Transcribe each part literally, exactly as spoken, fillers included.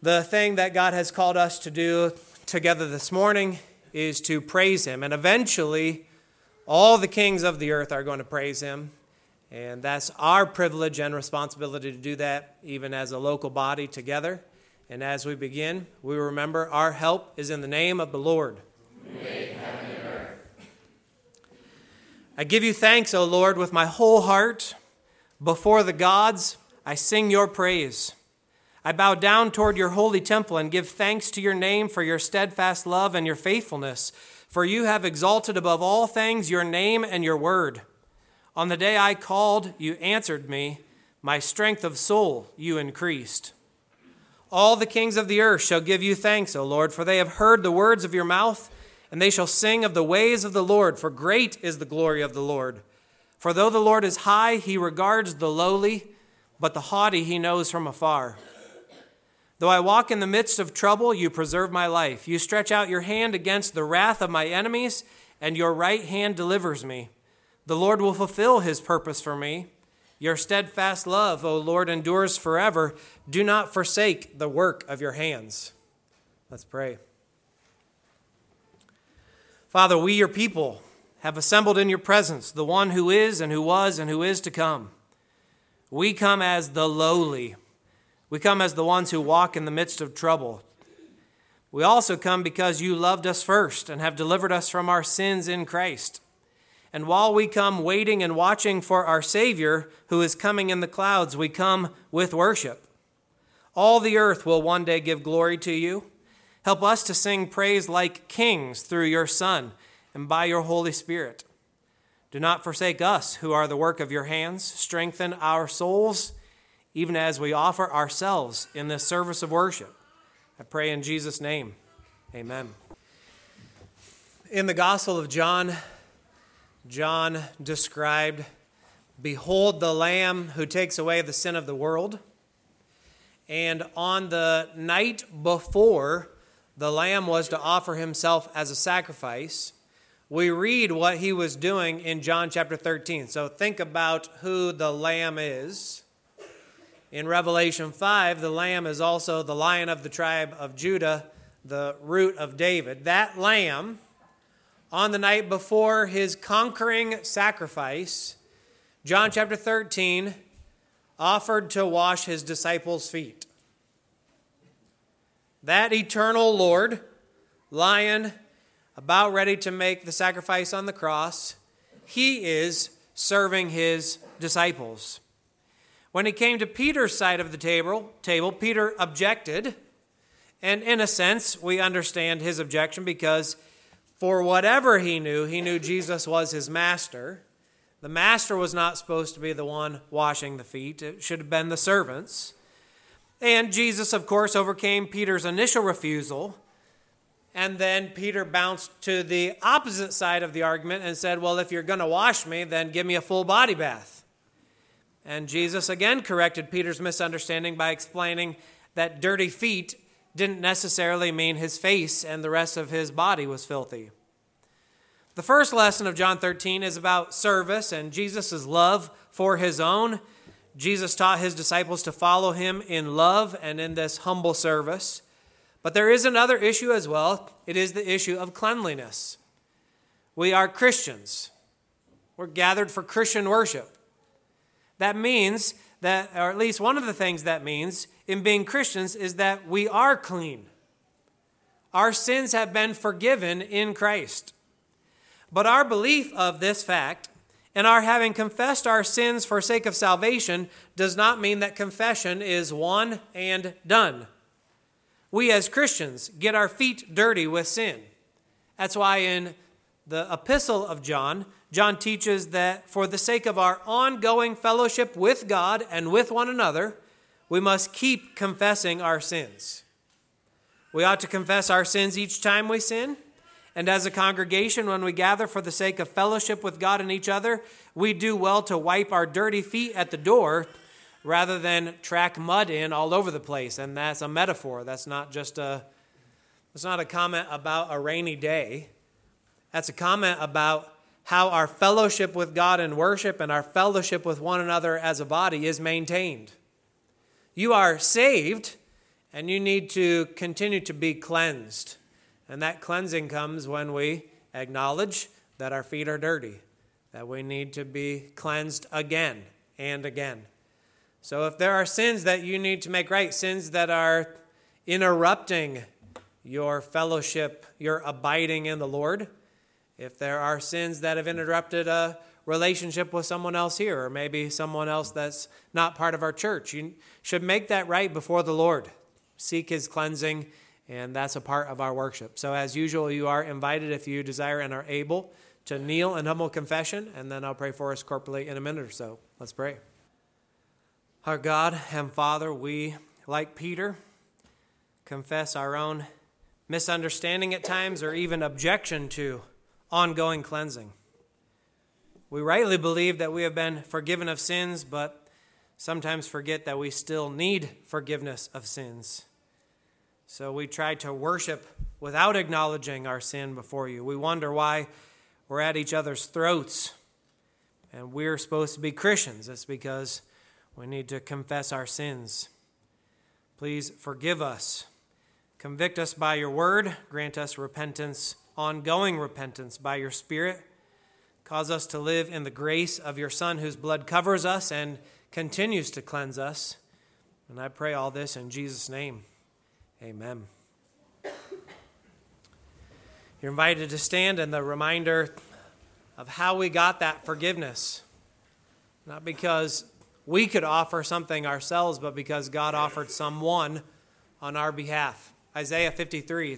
The thing that God has called us to do together this morning is to praise him. And eventually, all the kings of the earth are going to praise him. And that's our privilege and responsibility to do that, even as a local body together. And as we begin, we remember our help is in the name of the Lord. Who made heaven and earth. I give you thanks, O Lord, with my whole heart. Before the gods, I sing your praise. I bow down toward your holy temple and give thanks to your name for your steadfast love and your faithfulness. For you have exalted above all things your name and your word. On the day I called, you answered me. My strength of soul you increased. All the kings of the earth shall give you thanks, O Lord, for they have heard the words of your mouth, and they shall sing of the ways of the Lord, for great is the glory of the Lord. For though the Lord is high, he regards the lowly, but the haughty he knows from afar. Though I walk in the midst of trouble, you preserve my life. You stretch out your hand against the wrath of my enemies, and your right hand delivers me. The Lord will fulfill his purpose for me. Your steadfast love, O Lord, endures forever. Do not forsake the work of your hands. Let's pray. Father, we, your people, have assembled in your presence, the one who is and who was and who is to come. We come as the lowly. We come as the ones who walk in the midst of trouble. We also come because you loved us first and have delivered us from our sins in Christ. And while we come waiting and watching for our Savior, who is coming in the clouds, we come with worship. All the earth will one day give glory to you. Help us to sing praise like kings through your Son and by your Holy Spirit. Do not forsake us, who are the work of your hands. Strengthen our souls, even as we offer ourselves in this service of worship. I pray in Jesus' name, amen. In the Gospel of John, John described, "Behold the Lamb who takes away the sin of the world." And on the night before the Lamb was to offer himself as a sacrifice, we read what he was doing in John chapter thirteen. So think about who the Lamb is. In Revelation five, the Lamb is also the Lion of the tribe of Judah, the root of David. That Lamb, on the night before his conquering sacrifice, John chapter thirteen, offered to wash his disciples' feet. That eternal Lord, Lion, about ready to make the sacrifice on the cross, he is serving his disciples. When it came to Peter's side of the table, table, Peter objected. And in a sense, we understand his objection because for whatever he knew, he knew Jesus was his master. The master was not supposed to be the one washing the feet. It should have been the servants. And Jesus, of course, overcame Peter's initial refusal. And then Peter bounced to the opposite side of the argument and said, well, if you're going to wash me, then give me a full body bath. And Jesus again corrected Peter's misunderstanding by explaining that dirty feet didn't necessarily mean his face and the rest of his body was filthy. The first lesson of John thirteen is about service and Jesus' love for his own. Jesus taught his disciples to follow him in love and in this humble service. But there is another issue as well. It is the issue of cleanliness. We are Christians. We're gathered for Christian worship. That means that, or at least one of the things that means in being Christians is that we are clean. Our sins have been forgiven in Christ. But our belief of this fact and our having confessed our sins for sake of salvation does not mean that confession is one and done. We as Christians get our feet dirty with sin. That's why in the epistle of John, John teaches that for the sake of our ongoing fellowship with God and with one another, we must keep confessing our sins. We ought to confess our sins each time we sin. And as a congregation, when we gather for the sake of fellowship with God and each other, we do well to wipe our dirty feet at the door rather than track mud in all over the place. And that's a metaphor. That's not just a, that's not a comment about a rainy day. That's a comment about how our fellowship with God in worship and our fellowship with one another as a body is maintained. You are saved, and you need to continue to be cleansed. And that cleansing comes when we acknowledge that our feet are dirty, that we need to be cleansed again and again. So if there are sins that you need to make right, sins that are interrupting your fellowship, your abiding in the Lord, if there are sins that have interrupted a relationship with someone else here, or maybe someone else that's not part of our church, you should make that right before the Lord. Seek his cleansing, and that's a part of our worship. So as usual, you are invited, if you desire and are able, to kneel in humble confession, and then I'll pray for us corporately in a minute or so. Let's pray. Our God and Father, we, like Peter, confess our own misunderstanding at times, or even objection to ongoing cleansing. We rightly believe that we have been forgiven of sins, but sometimes forget that we still need forgiveness of sins. So we try to worship without acknowledging our sin before you. We wonder why we're at each other's throats, and we're supposed to be Christians. It's because we need to confess our sins. Please forgive us. Convict us by your word. Grant us repentance, ongoing repentance by your Spirit. Cause us to live in the grace of your Son, whose blood covers us and continues to cleanse us. And I pray all this in Jesus' name. Amen. You're invited to stand, and the reminder of how we got that forgiveness. Not because we could offer something ourselves, but because God offered someone on our behalf. Isaiah fifty-three.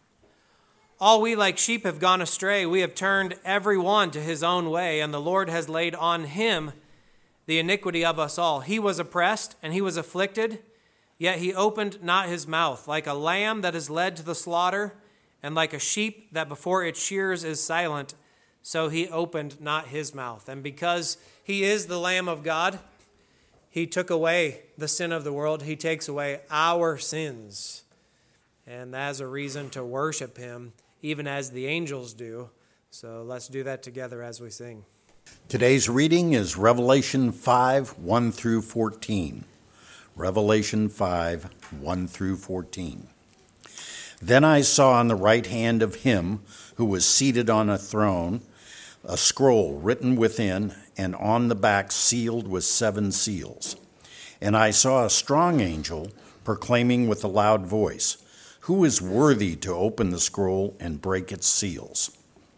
All we like sheep have gone astray. We have turned every one to his own way, and the Lord has laid on him the iniquity of us all. He was oppressed and he was afflicted, yet he opened not his mouth. Like a lamb that is led to the slaughter, and like a sheep that before its shears is silent, so he opened not his mouth. And because he is the Lamb of God, he took away the sin of the world. He takes away our sins. And that's a reason to worship him, even as the angels do. So let's do that together as we sing. Today's reading is Revelation five, one through fourteen. Revelation five, one through fourteen. Then I saw on the right hand of him who was seated on a throne a scroll written within, and on the back sealed with seven seals. And I saw a strong angel proclaiming with a loud voice, "Who is worthy to open the scroll and break its seals?"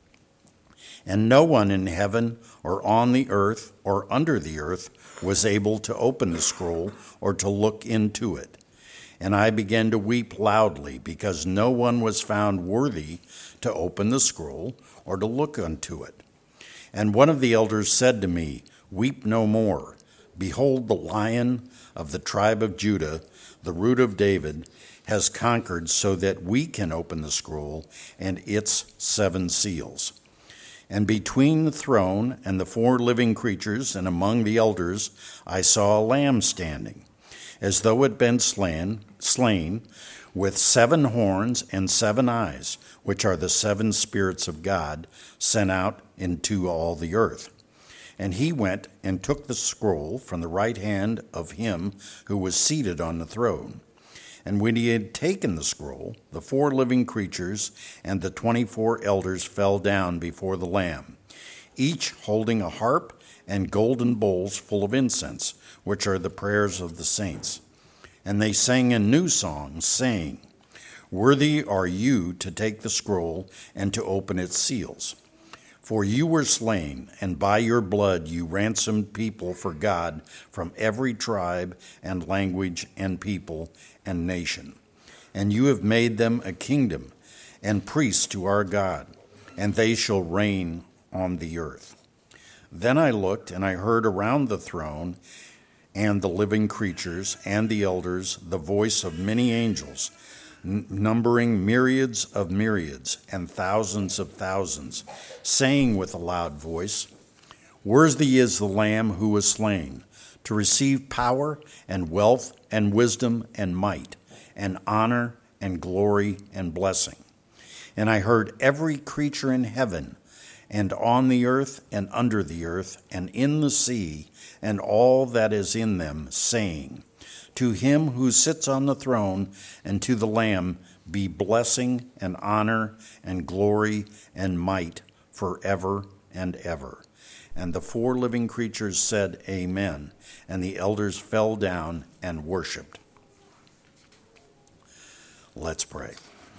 And no one in heaven or on the earth or under the earth was able to open the scroll or to look into it. And I began to weep loudly, because no one was found worthy to open the scroll or to look unto it. And one of the elders said to me, "Weep no more. Behold, the Lion of the tribe of Judah, the Root of David, has conquered, so that we can open the scroll and its seven seals." And between the throne and the four living creatures and among the elders I saw a lamb standing, as though it had been slain, slain, with seven horns and seven eyes, which are the seven spirits of God sent out into all the earth. And he went and took the scroll from the right hand of him who was seated on the throne. And when he had taken the scroll, the four living creatures and the twenty-four elders fell down before the Lamb, each holding a harp and golden bowls full of incense, which are the prayers of the saints. And they sang a new song, saying, "Worthy are you to take the scroll and to open its seals. For you were slain, and by your blood you ransomed people for God from every tribe and language and people and nation. And you have made them a kingdom and priests to our God, and they shall reign on the earth." Then I looked, and I heard around the throne and the living creatures and the elders the voice of many angels, n- numbering myriads of myriads and thousands of thousands, saying with a loud voice, "Worthy is the Lamb who was slain, to receive power and wealth and wisdom and might and honor and glory and blessing." And I heard every creature in heaven and on the earth and under the earth and in the sea and all that is in them, saying, To him who sits on the throne and to the Lamb be blessing and honor and glory and might forever and ever. And the four living creatures said, Amen. And the elders fell down and worshiped. Let's pray.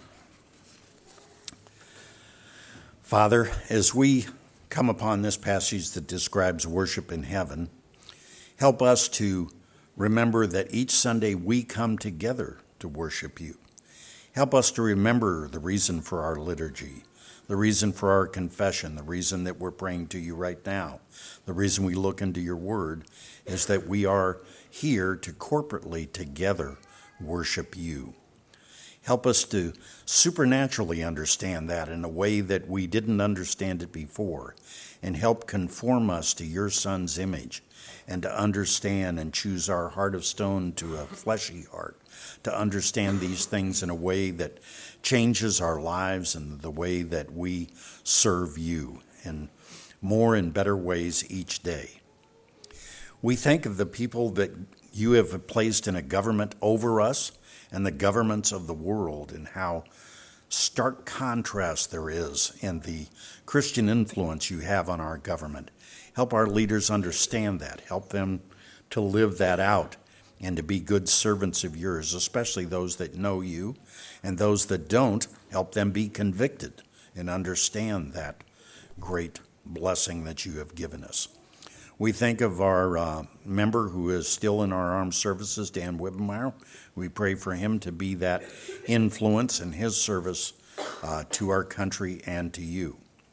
Father, as we come upon this passage that describes worship in heaven, help us to remember that each Sunday we come together to worship you. Help us to remember the reason for our liturgy, the reason for our confession, the reason that we're praying to you right now, the reason we look into your word is that we are here to corporately together worship you. Help us to supernaturally understand that in a way that we didn't understand it before, and help conform us to your Son's image, and to understand and choose our heart of stone to a fleshy heart, to understand these things in a way that changes our lives and the way that we serve you in more and better ways each day. We think of the people that you have placed in a government over us and the governments of the world, and how stark contrast there is in the Christian influence you have on our government. Help our leaders understand that. Help them to live that out and to be good servants of yours, especially those that know you, and those that don't, help them be convicted and understand that great blessing that you have given us. We think of our uh, member who is still in our armed services, Dan Wibbenmeyer. We pray for him to be that influence in his service uh, to our country and to you.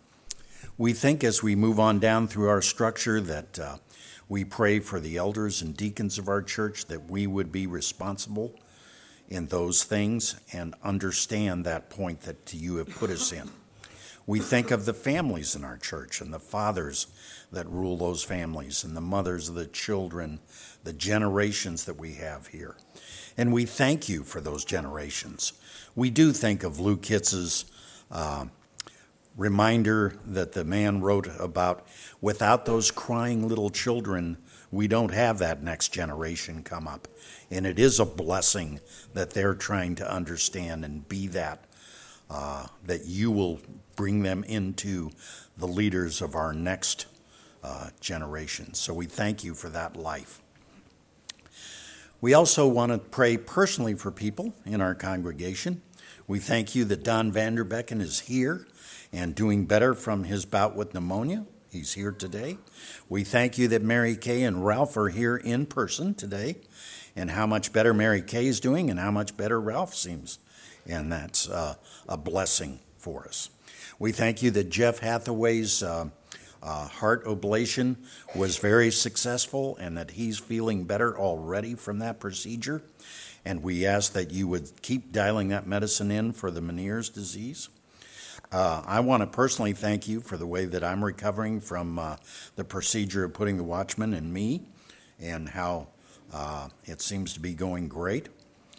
We think as we move on down through our structure that uh, we pray for the elders and deacons of our church, that we would be responsible in those things and understand that point that you have put us in. We think of the families in our church and the fathers that rule those families and the mothers of the children, the generations that we have here. And we thank you for those generations. We do think of Lou Kitz's uh, reminder that the man wrote about, without those crying little children, we don't have that next generation come up. And it is a blessing that they're trying to understand and be that, uh, that you will bring them into the leaders of our next uh, generation. So we thank you for that life. We also want to pray personally for people in our congregation. We thank you that Don Vanderbecken is here and doing better from his bout with pneumonia. He's here today. We thank you that Mary Kay and Ralph are here in person today, and how much better Mary Kay is doing and how much better Ralph seems. And that's uh, a blessing for us. We thank you that Jeff Hathaway's uh, uh, heart ablation was very successful and that he's feeling better already from that procedure. And we ask that you would keep dialing that medicine in for the Meniere's disease. Uh, I want to personally thank you for the way that I'm recovering from uh, the procedure of putting the Watchman in me, and how uh, it seems to be going great.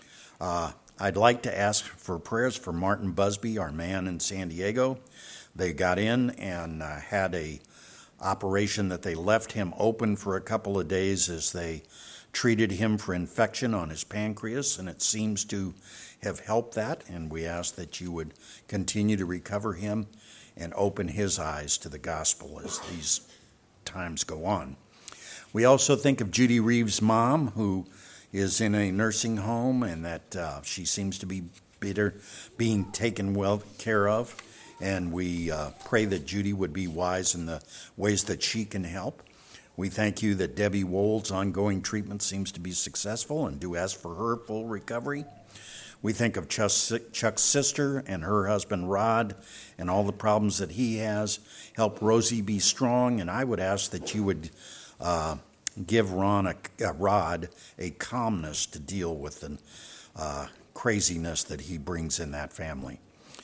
Uh, I'd like to ask for prayers for Martin Busby, our man in San Diego. They got in and uh, had a operation that they left him open for a couple of days as they treated him for infection on his pancreas, and it seems to have helped that, and we ask that you would continue to recover him and open his eyes to the gospel as these times go on. We also think of Judy Reeves' mom, who is in a nursing home, and that uh, she seems to be better, being taken well care of, and we uh, pray that Judy would be wise in the ways that she can help. We thank you that Debbie Wold's ongoing treatment seems to be successful, and do ask for her full recovery. We think of Chuck's sister and her husband Rod and all the problems that he has. Help Rosie be strong, and I would ask that you would uh, give Ron a, uh, Rod a calmness to deal with the uh, craziness that he brings in that family.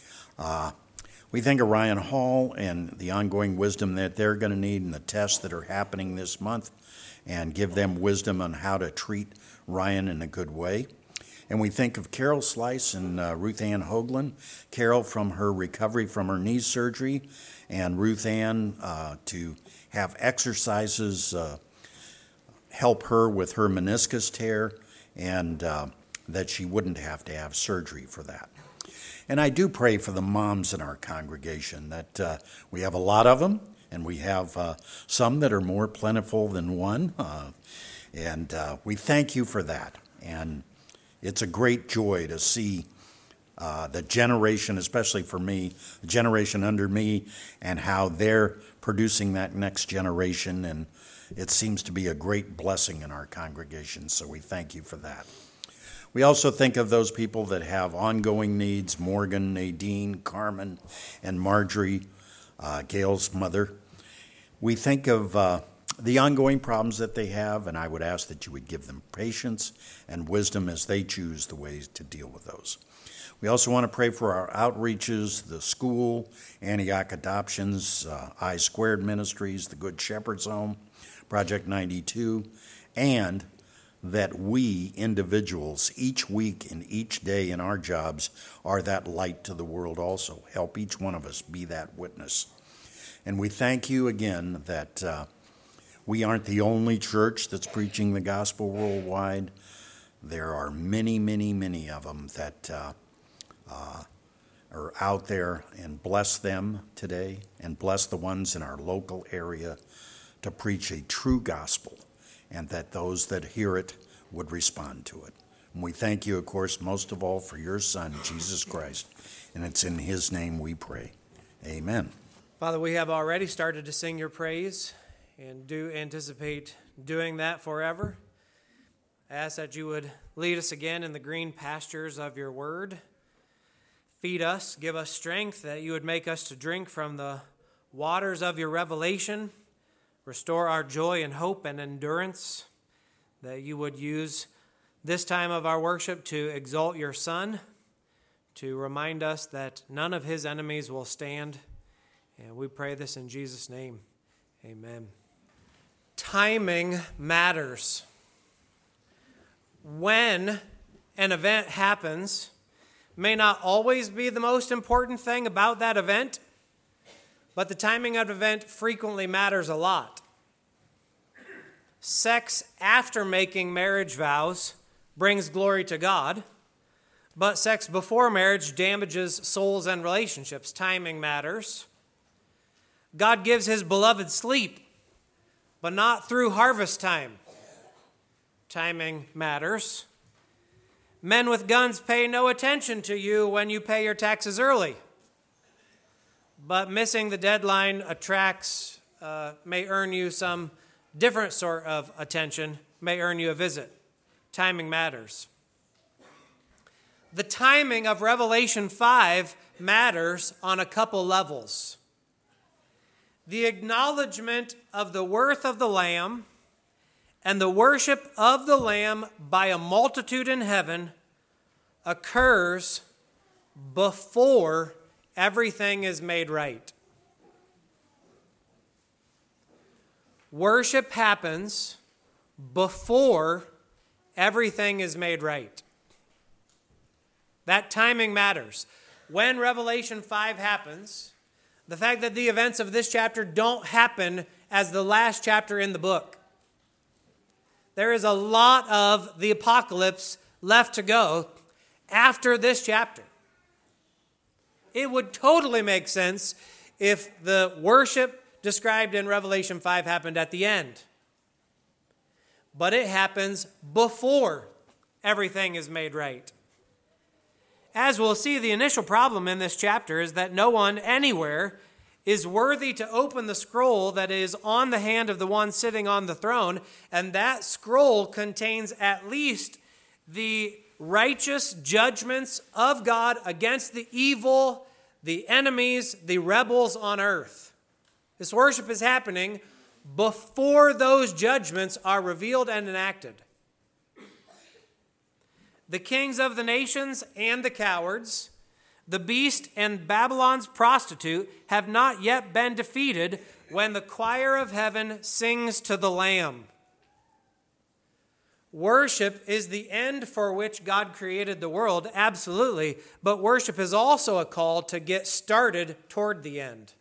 Uh, we think of Ryan Hall and the ongoing wisdom that they're going to need in the tests that are happening this month, and give them wisdom on how to treat Ryan in a good way. And we think of Carol Slice and uh, Ruth Ann Hoagland. Carol from her recovery from her knee surgery, and Ruth Ann uh, to have exercises uh, help her with her meniscus tear, and uh, that she wouldn't have to have surgery for that. And I do pray for the moms in our congregation, that uh, we have a lot of them, and we have uh, some that are more plentiful than one. Uh, and uh, we thank you for that. And it's a great joy to see uh, the generation, especially for me, the generation under me, and how they're producing that next generation. And it seems to be a great blessing in our congregation, so we thank you for that. We also think of those people that have ongoing needs, Morgan, Nadine, Carmen, and Marjorie, uh, Gail's mother. We think of uh, the ongoing problems that they have, and I would ask that you would give them patience and wisdom as they choose the ways to deal with those. We also want to pray for our outreaches, the school, Antioch Adoptions, uh, I Squared Ministries, the Good Shepherd's Home, Project ninety-two, and that we individuals each week and each day in our jobs are that light to the world also. Help each one of us be that witness. And we thank you again that uh, we aren't the only church that's preaching the gospel worldwide. There are many, many, many of them that uh, uh, are out there, and bless them today, and bless the ones in our local area to preach a true gospel, and that those that hear it would respond to it. And we thank you, of course, most of all for your Son, Jesus Christ, and it's in his name we pray. Amen. Father, we have already started to sing your praise and do anticipate doing that forever. I ask that you would lead us again in the green pastures of your word. Feed us, give us strength, that you would make us to drink from the waters of your revelation. Restore our joy and hope and endurance, that you would use this time of our worship to exalt your Son, to remind us that none of his enemies will stand. And we pray this in Jesus' name. Amen. Timing matters. When an event happens may not always be the most important thing about that event, but the timing of the event frequently matters a lot. Sex after making marriage vows brings glory to God, but sex before marriage damages souls and relationships. Timing matters. God gives his beloved sleep, but not through harvest time. Timing matters. Men with guns pay no attention to you when you pay your taxes early, but missing the deadline attracts, uh, may earn you some different sort of attention, may earn you a visit. Timing matters. The timing of Revelation five matters on a couple levels. The acknowledgement of the worth of the Lamb and the worship of the Lamb by a multitude in heaven occurs before everything is made right. Worship happens before everything is made right. That timing matters. When Revelation five happens, the fact that the events of this chapter don't happen as the last chapter in the book. There is a lot of the apocalypse left to go after this chapter. It would totally make sense if the worship described in Revelation five happened at the end. But it happens before everything is made right. As we'll see, the initial problem in this chapter is that no one anywhere is worthy to open the scroll that is on the hand of the one sitting on the throne, and that scroll contains at least the righteous judgments of God against the evil, the enemies, the rebels on earth. This worship is happening before those judgments are revealed and enacted. The kings of the nations and the cowards, the beast and Babylon's prostitute have not yet been defeated when the choir of heaven sings to the Lamb. Worship is the end for which God created the world, absolutely, but worship is also a call to get started toward the end.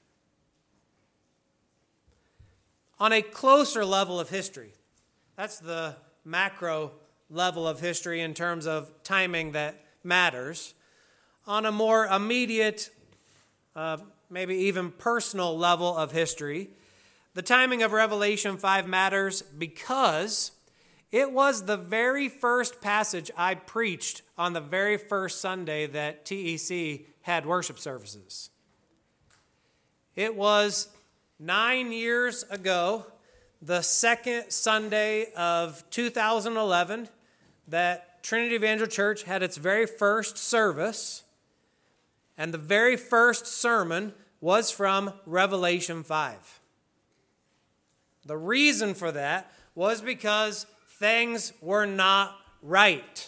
On a closer level of history, that's the macro level of history in terms of timing that matters. On a more immediate, uh, maybe even personal level of history, the timing of Revelation five matters because it was the very first passage I preached on the very first Sunday that T E C had worship services. It was nine years ago, the second Sunday of two thousand eleven, that Trinity Evangel Church had its very first service, and the very first sermon was from Revelation five. The reason for that was because things were not right.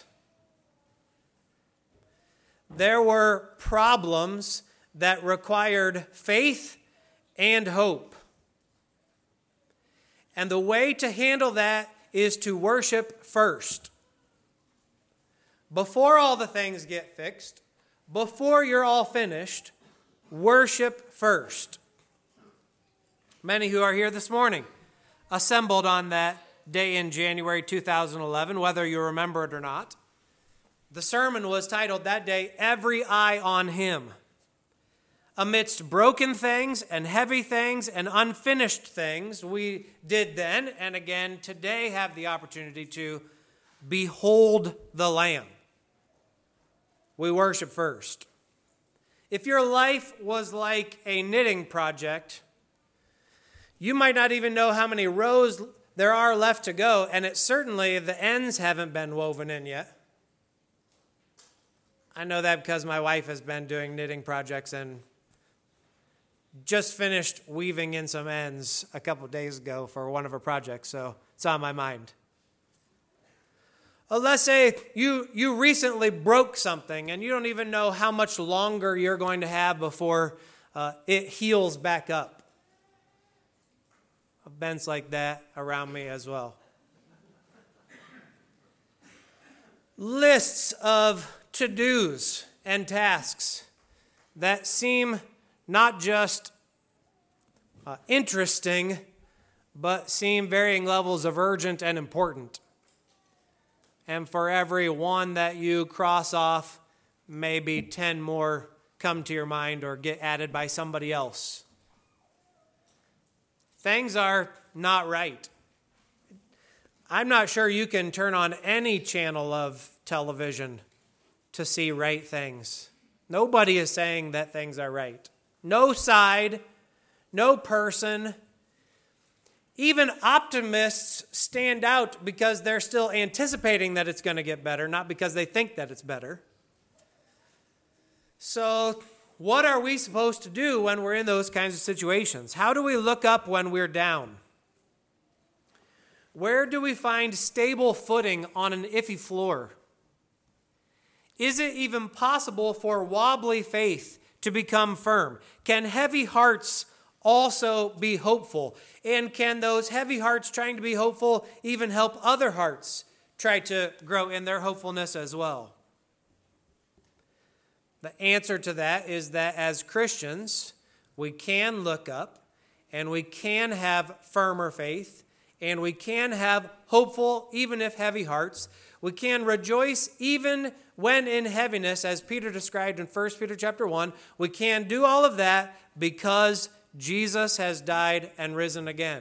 There were problems that required faith and hope. And the way to handle that is to worship first. Before all the things get fixed, before you're all finished, worship first. Many who are here this morning assembled on that day in January two thousand eleven, whether you remember it or not. The sermon was titled that day, "Every Eye on Him." Amidst broken things and heavy things and unfinished things, we did then and again today have the opportunity to behold the Lamb. We worship first. If your life was like a knitting project, you might not even know how many rows there are left to go, and it certainly, the ends haven't been woven in yet. I know that because my wife has been doing knitting projects and just finished weaving in some ends a couple days ago for one of her projects, so it's on my mind. Well, let's say you, you recently broke something and you don't even know how much longer you're going to have before uh, it heals back up. Events like that around me as well. Lists of to-dos and tasks that seem not just uh, interesting, but seem varying levels of urgent and important. And for every one that you cross off, maybe ten more come to your mind or get added by somebody else. Things are not right. I'm not sure you can turn on any channel of television to see right things. Nobody is saying that things are right. No side, no person. Even optimists stand out because they're still anticipating that it's going to get better, not because they think that it's better. So, what are we supposed to do when we're in those kinds of situations? How do we look up when we're down? Where do we find stable footing on an iffy floor? Is it even possible for wobbly faith to become firm? Can heavy hearts also be hopeful? And can those heavy hearts trying to be hopeful even help other hearts try to grow in their hopefulness as well? The answer to that is that as Christians, we can look up and we can have firmer faith and we can have hopeful, even if heavy hearts. We can rejoice even when in heaviness, as Peter described in First Peter chapter one. We can do all of that because Jesus has died and risen again.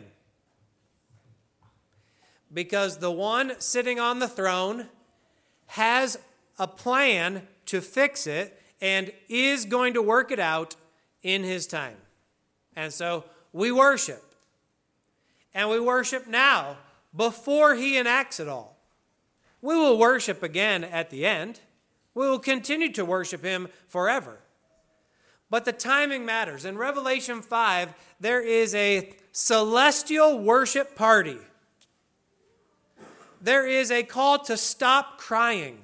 Because the one sitting on the throne has a plan to fix it and is going to work it out in his time. And so we worship. And we worship now before he enacts it all. We will worship again at the end. We will continue to worship him forever. But the timing matters. In Revelation five, there is a celestial worship party. There is a call to stop crying.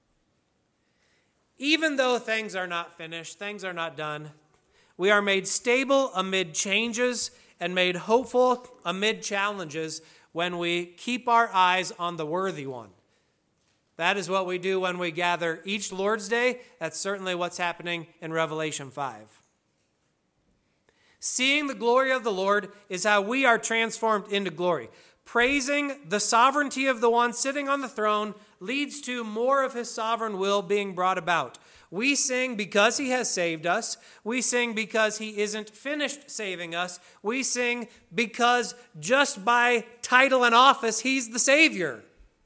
Even though things are not finished, things are not done, we are made stable amid changes and made hopeful amid challenges when we keep our eyes on the worthy one. That is what we do when we gather each Lord's Day. That's certainly what's happening in Revelation five. Seeing the glory of the Lord is how we are transformed into glory. praising the sovereignty of the one sitting on the throne leads to more of his sovereign will being brought about. We sing because he has saved us. We sing because he isn't finished saving us. We sing because just by title and office, he's the Savior.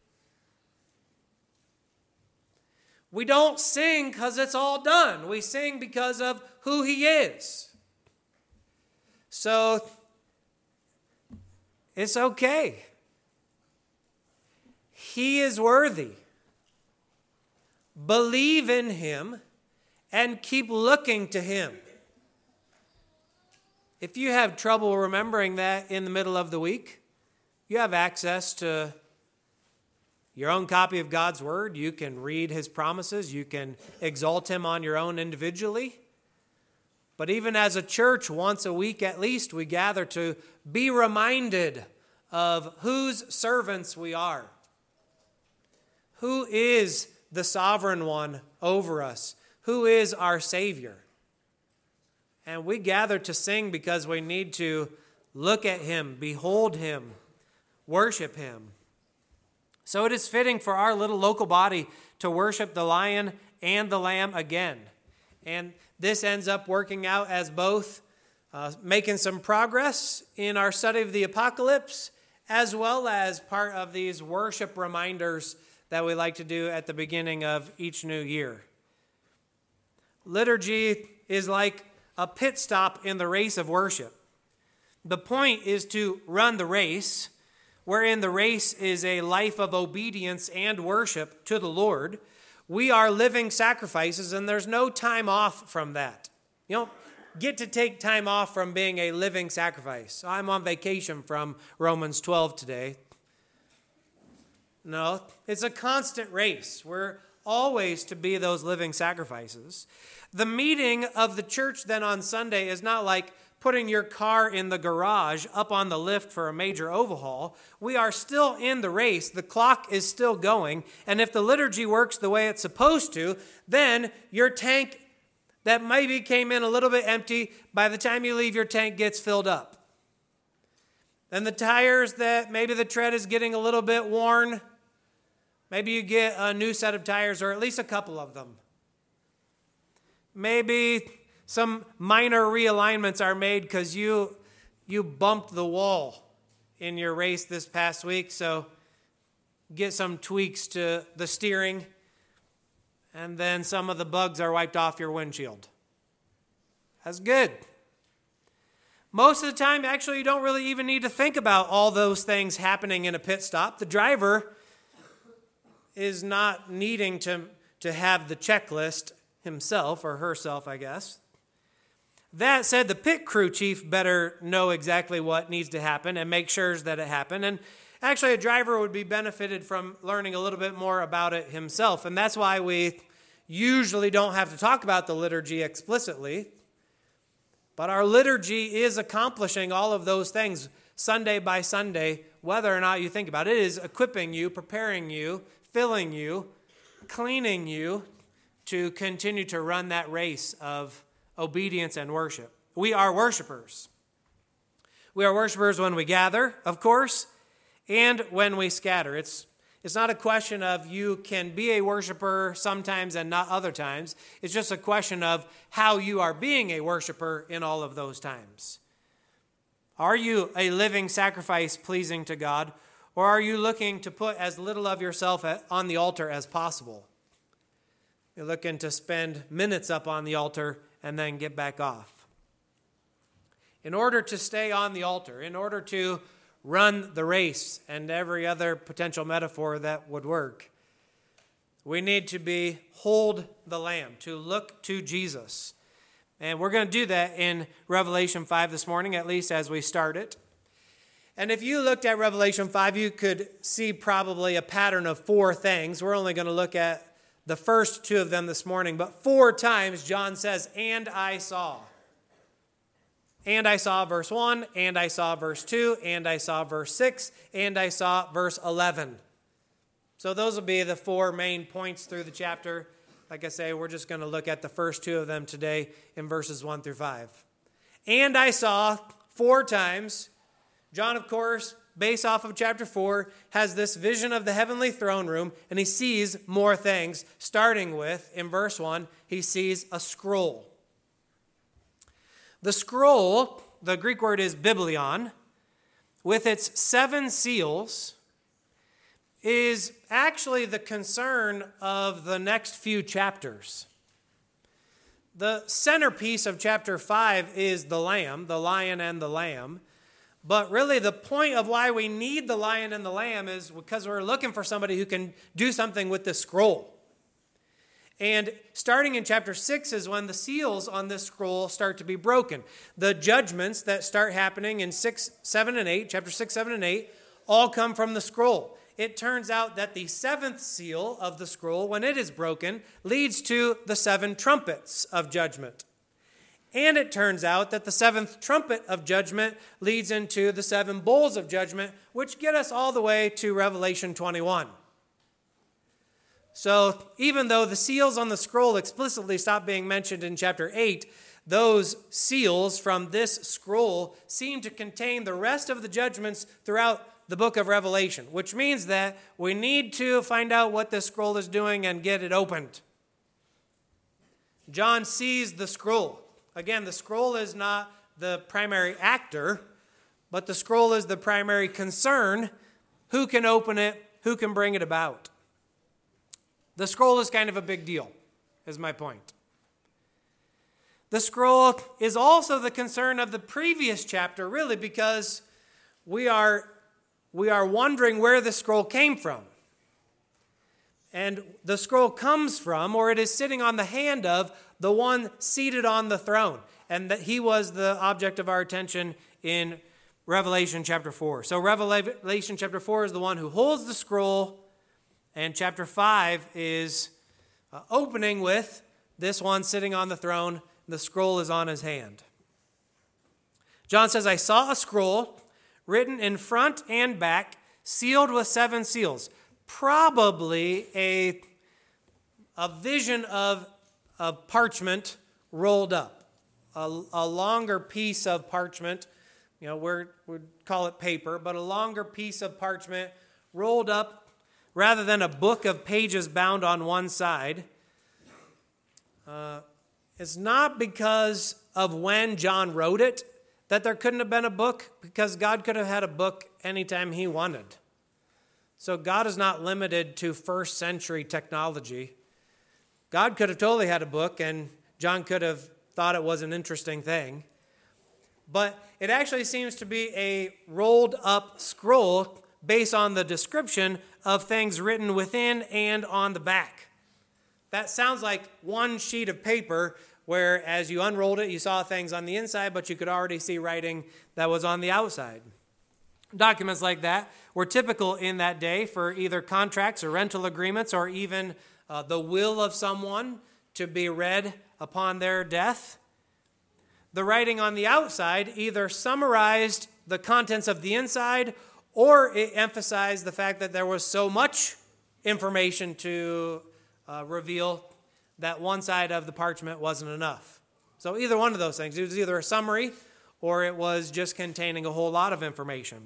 We don't sing because it's all done. We sing because of who he is. So, it's okay. He is worthy. Believe in him and keep looking to him. If you have trouble remembering that in the middle of the week, you have access to your own copy of God's Word. You can read his promises. You can exalt him on your own individually. But even as a church, once a week at least, we gather to be reminded of whose servants we are. Who is the sovereign one over us? Who is our Savior? And we gather to sing because we need to look at him, behold him, worship him. So it is fitting for our little local body to worship the Lion and the Lamb again. And this ends up working out as both uh, making some progress in our study of the Apocalypse, as well as part of these worship reminders that we like to do at the beginning of each new year. Liturgy is like a pit stop in the race of worship. The point is to run the race, wherein the race is a life of obedience and worship to the Lord. We are living sacrifices, and there's no time off from that. You don't get to take time off from being a living sacrifice. I'm on vacation from Romans twelve today. No, it's a constant race. We're always to be those living sacrifices. The meeting of the church then on Sunday is not like putting your car in the garage up on the lift for a major overhaul. We are still in the race. The clock is still going. And if the liturgy works the way it's supposed to, then your tank that maybe came in a little bit empty, by the time you leave, your tank gets filled up. Then the tires that maybe the tread is getting a little bit worn, maybe you get a new set of tires or at least a couple of them. Maybe some minor realignments are made because you you bumped the wall in your race this past week, so get some tweaks to the steering, and then some of the bugs are wiped off your windshield. That's good. Most of the time, actually, you don't really even need to think about all those things happening in a pit stop. The driver is not needing to, to have the checklist himself or herself, I guess. That said, the pit crew chief better know exactly what needs to happen and make sure that it happened. And actually, a driver would be benefited from learning a little bit more about it himself. And that's why we usually don't have to talk about the liturgy explicitly. But our liturgy is accomplishing all of those things Sunday by Sunday, whether or not you think about it. It is equipping you, preparing you, filling you, cleaning you to continue to run that race of obedience and worship. We are worshipers. We are worshipers when we gather, of course, and when we scatter. It's it's not a question of you can be a worshiper sometimes and not other times. It's just a question of how you are being a worshiper in all of those times. Are you a living sacrifice pleasing to God, or are you looking to put as little of yourself on the altar as possible? You're looking to spend minutes up on the altar and then get back off. In order to stay on the altar, in order to run the race and every other potential metaphor that would work, we need to behold the Lamb, to look to Jesus. And we're going to do that in Revelation five this morning, at least as we start it. And if you looked at Revelation five, you could see probably a pattern of four things. We're only going to look at the first two of them this morning, but four times John says, and I saw. And I saw verse one, and I saw verse two, and I saw verse six, and I saw verse eleven. So those will be the four main points through the chapter. Like I say, we're just going to look at the first two of them today in verses one through five. And I saw four times. John, of course, based off of chapter four, has this vision of the heavenly throne room, and he sees more things, starting with, in verse one, he sees a scroll. The scroll, the Greek word is biblion, with its seven seals, is actually the concern of the next few chapters. The centerpiece of chapter five is the lamb, the lion and the lamb. But really the point of why we need the lion and the lamb is because we're looking for somebody who can do something with this scroll. And starting in chapter six is when the seals on this scroll start to be broken. The judgments that start happening in six, seven, and eight, chapter six, seven, and eight, all come from the scroll. It turns out that the seventh seal of the scroll, when it is broken, leads to the seven trumpets of judgment. And it turns out that the seventh trumpet of judgment leads into the seven bowls of judgment, which get us all the way to Revelation twenty-one. So even though the seals on the scroll explicitly stop being mentioned in chapter eight, those seals from this scroll seem to contain the rest of the judgments throughout the book of Revelation, which means that we need to find out what this scroll is doing and get it opened. John sees the scroll. Again, the scroll is not the primary actor, but the scroll is the primary concern. Who can open it? Who can bring it about? The scroll is kind of a big deal, is my point. The scroll is also the concern of the previous chapter, really, because we are, we are wondering where the scroll came from. And the scroll comes from, or it is sitting on the hand of, the one seated on the throne. And that he was the object of our attention in Revelation chapter four. So Revelation chapter four is the one who holds the scroll, and chapter five is uh, opening with this one sitting on the throne. The scroll is on his hand. John says, I saw a scroll written in front and back, sealed with seven seals. Probably a, a vision of, of parchment rolled up. A, a longer piece of parchment, you know, we're, we'd call it paper, but a longer piece of parchment rolled up rather than a book of pages bound on one side. Uh, it's not because of when John wrote it that there couldn't have been a book, because God could have had a book anytime he wanted. So God is not limited to first century technology. God could have totally had a book, and John could have thought it was an interesting thing. But it actually seems to be a rolled up scroll based on the description of things written within and on the back. That sounds like one sheet of paper where as you unrolled it, you saw things on the inside, but you could already see writing that was on the outside. Documents like that were typical in that day for either contracts or rental agreements, or even uh, the will of someone to be read upon their death. The writing on the outside either summarized the contents of the inside, or it emphasized the fact that there was so much information to uh, reveal that one side of the parchment wasn't enough. So either one of those things. It was either a summary or it was just containing a whole lot of information.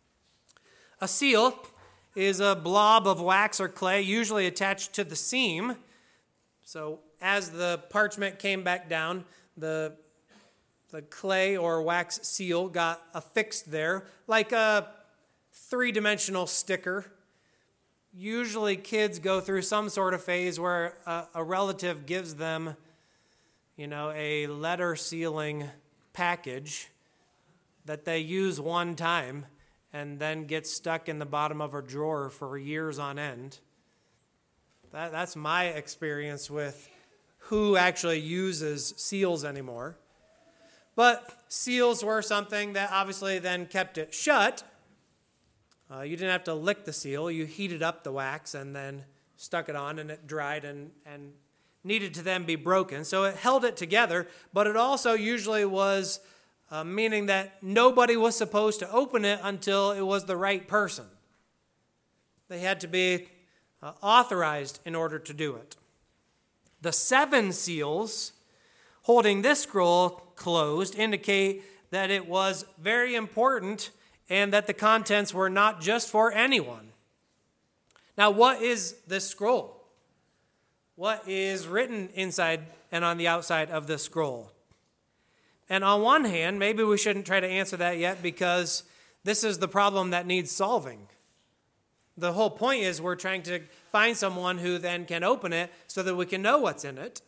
A seal is a blob of wax or clay, usually attached to the seam. So as the parchment came back down, the, the clay or wax seal got affixed there, like a three-dimensional sticker. Usually kids go through some sort of phase where a, a relative gives them, you know, a letter sealing package that they use one time and then gets stuck in the bottom of a drawer for years on end. That, that's my experience with who actually uses seals anymore. But seals were something that obviously then kept it shut. Uh, you didn't have to lick the seal. You heated up the wax and then stuck it on, and it dried and, and needed to then be broken. So it held it together, but it also usually was uh, meaning that nobody was supposed to open it until it was the right person. They had to be uh, authorized in order to do it. The seven seals holding this scroll closed indicate that it was very important and that the contents were not just for anyone. Now, what is this scroll? What is written inside and on the outside of this scroll? And on one hand, maybe we shouldn't try to answer that yet because this is the problem that needs solving. The whole point is we're trying to find someone who then can open it so that we can know what's in it.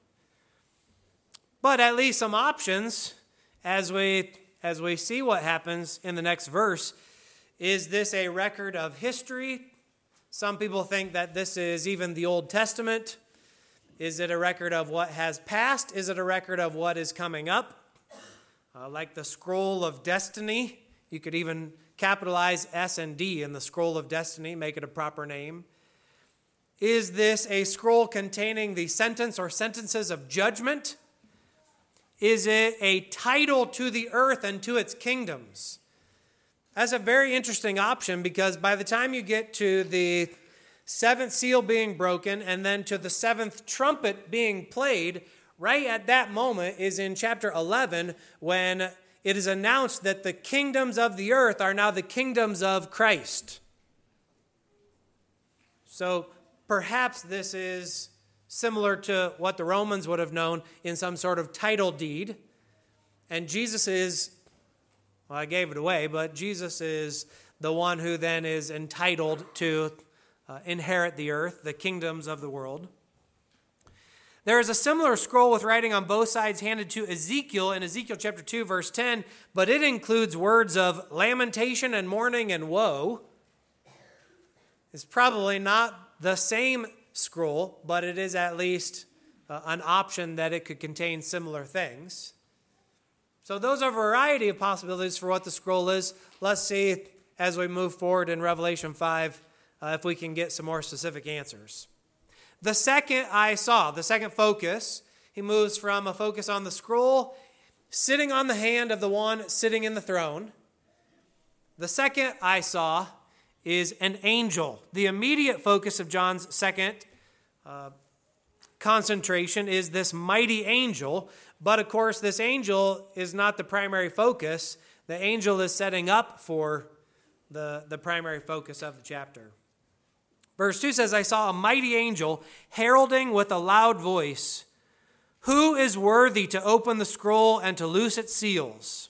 But at least some options as we as we see what happens in the next verse. Is this a record of history? Some people think that this is even the Old Testament. Is it a record of what has passed? Is it a record of what is coming up? Uh, like the scroll of destiny. You could even capitalize S and D in the scroll of destiny, make it a proper name. Is this a scroll containing the sentence or sentences of judgment? Is it a title to the earth and to its kingdoms? That's a very interesting option because by the time you get to the seventh seal being broken and then to the seventh trumpet being played, right at that moment is in chapter eleven when it is announced that the kingdoms of the earth are now the kingdoms of Christ. So perhaps this is similar to what the Romans would have known in some sort of title deed. And Jesus is, well, I gave it away, but Jesus is the one who then is entitled to uh, inherit the earth, the kingdoms of the world. There is a similar scroll with writing on both sides handed to Ezekiel in Ezekiel chapter two, verse ten, but it includes words of lamentation and mourning and woe. It's probably not the same scroll, but it is at least uh, an option that it could contain similar things. So those are a variety of possibilities for what the scroll is. Let's see as we move forward in Revelation five uh, if we can get some more specific answers. The second I saw, the second focus, he moves from a focus on the scroll sitting on the hand of the one sitting in the throne. The second I saw is an angel. The immediate focus of John's second uh, concentration is this mighty angel, but of course this angel is not the primary focus. The angel is setting up for the, the primary focus of the chapter. Verse two says, I saw a mighty angel heralding with a loud voice, "Who is worthy to open the scroll and to loose its seals?"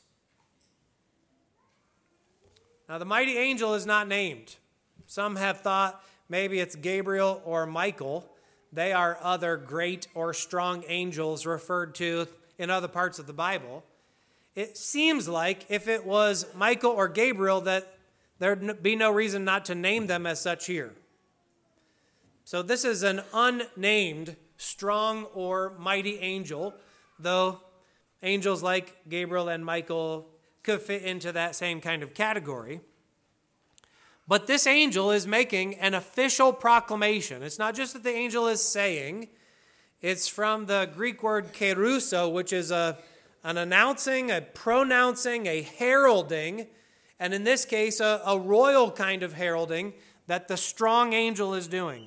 Now, the mighty angel is not named. Some have thought maybe it's Gabriel or Michael. They are other great or strong angels referred to in other parts of the Bible. It seems like if it was Michael or Gabriel that there'd be no reason not to name them as such here. So this is an unnamed strong or mighty angel, though angels like Gabriel and Michael could fit into that same kind of category. But this angel is making an official proclamation. It's not just that the angel is saying. It's from the Greek word keruso, which is a, an announcing, a pronouncing, a heralding, and in this case, a, a royal kind of heralding that the strong angel is doing.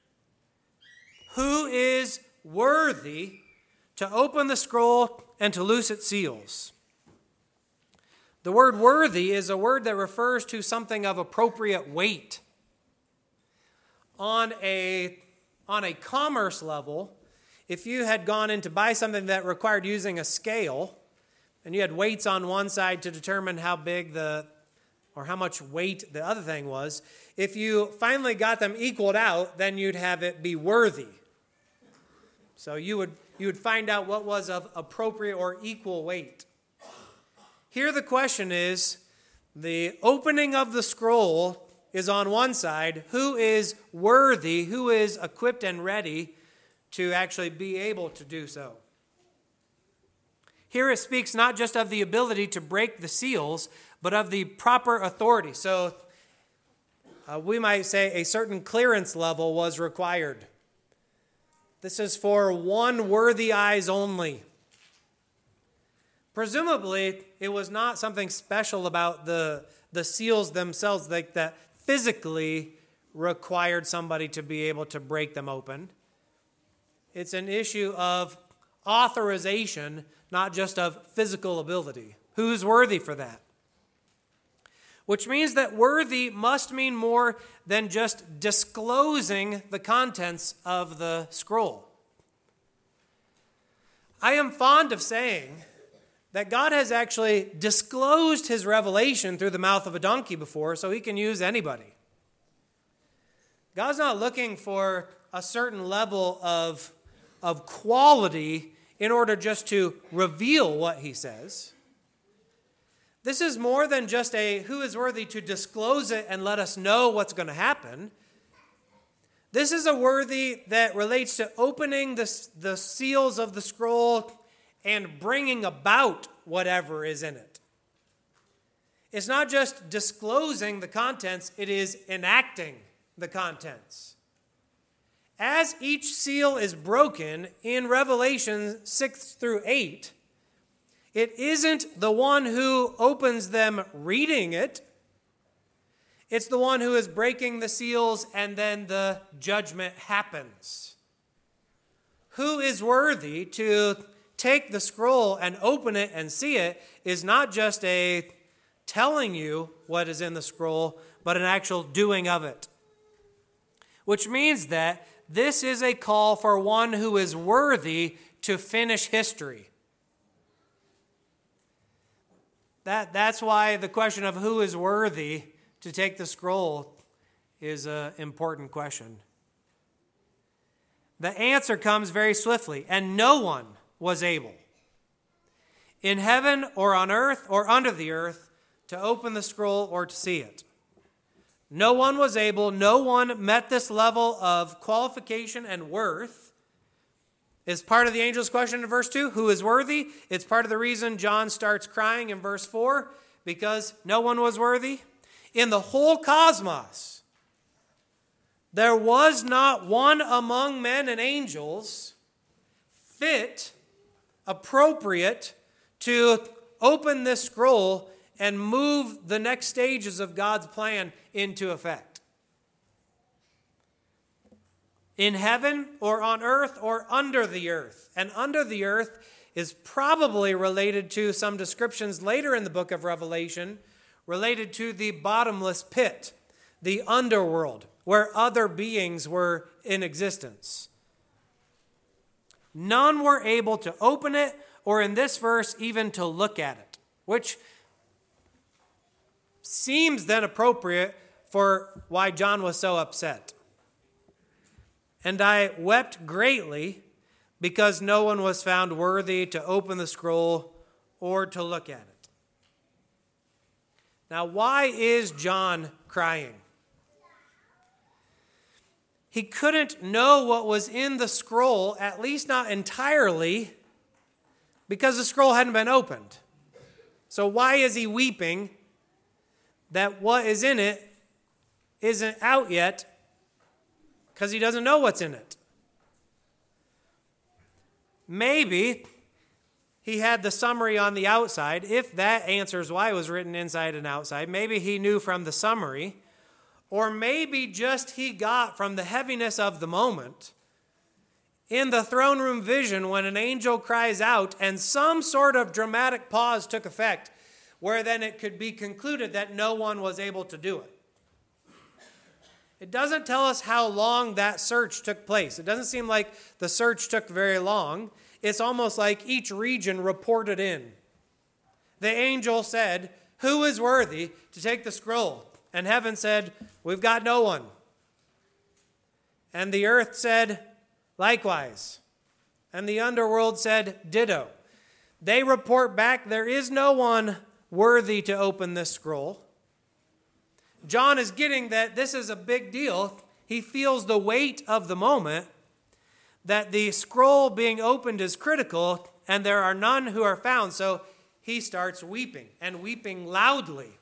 Who is worthy to open the scroll and to loose its seals? The word worthy is a word that refers to something of appropriate weight. On a, on a commerce level, if you had gone in to buy something that required using a scale, and you had weights on one side to determine how big the, or how much weight the other thing was, if you finally got them equaled out, then you'd have it be worthy. So you would, you would find out what was of appropriate or equal weight. Here the question is, the opening of the scroll is on one side. Who is worthy, who is equipped and ready to actually be able to do so? Here it speaks not just of the ability to break the seals, but of the proper authority. So uh, we might say a certain clearance level was required. This is for one worthy eyes only. Presumably, it was not something special about the, the seals themselves like that physically required somebody to be able to break them open. It's an issue of authorization, not just of physical ability. Who's worthy for that? which means that worthy must mean more than just disclosing the contents of the scroll. I am fond of saying that God has actually disclosed his revelation through the mouth of a donkey before, so he can use anybody. God's not looking for a certain level of, of quality in order just to reveal what he says. This is more than just a who is worthy to disclose it and let us know what's going to happen. This is a worthy that relates to opening the, the seals of the scroll and bringing about whatever is in it. It's not just disclosing the contents, it is enacting the contents. As each seal is broken in Revelation six through eight, it isn't the one who opens them reading it. It's the one who is breaking the seals and then the judgment happens. Who is worthy to take the scroll and open it and see it is not just a telling you what is in the scroll, but an actual doing of it. Which means that this is a call for one who is worthy to finish history. That, that's why the question of who is worthy to take the scroll is an important question. The answer comes very swiftly, and no one was able, in heaven or on earth or under the earth, to open the scroll or to see it. No one was able, no one met this level of qualification and worth. Is part of the angel's question in verse two, who is worthy? It's part of the reason John starts crying in verse four, because no one was worthy. In the whole cosmos, there was not one among men and angels fit, appropriate to open this scroll and move the next stages of God's plan into effect. In heaven or on earth or under the earth. And under the earth is probably related to some descriptions later in the book of Revelation related to the bottomless pit, the underworld, where other beings were in existence. None were able to open it, or in this verse, even to look at it, which seems then appropriate for why John was so upset. And I wept greatly because no one was found worthy to open the scroll or to look at it. Now, why is John crying? He couldn't know what was in the scroll, at least not entirely, because the scroll hadn't been opened. So why is he weeping that what is in it isn't out yet? Because he doesn't know what's in it. Maybe he had the summary on the outside. If that answers why it was written inside and outside, maybe he knew from the summary. Or maybe just he got from the heaviness of the moment in the throne room vision when an angel cries out and some sort of dramatic pause took effect where then it could be concluded that no one was able to do it. It doesn't tell us how long that search took place. It doesn't seem like the search took very long. It's almost like each region reported in. The angel said, "Who is worthy to take the scroll?" And heaven said, "We've got no one." And the earth said, "Likewise." And the underworld said, "Ditto." They report back, there is no one worthy to open this scroll. John is getting that this is a big deal. He feels the weight of the moment, that the scroll being opened is critical, and there are none who are found. So he starts weeping, and weeping loudly.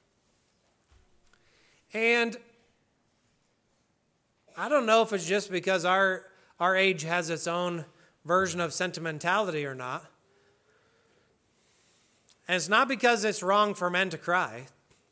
And I don't know if it's just because our, our age has its own version of sentimentality or not. And it's not because it's wrong for men to cry.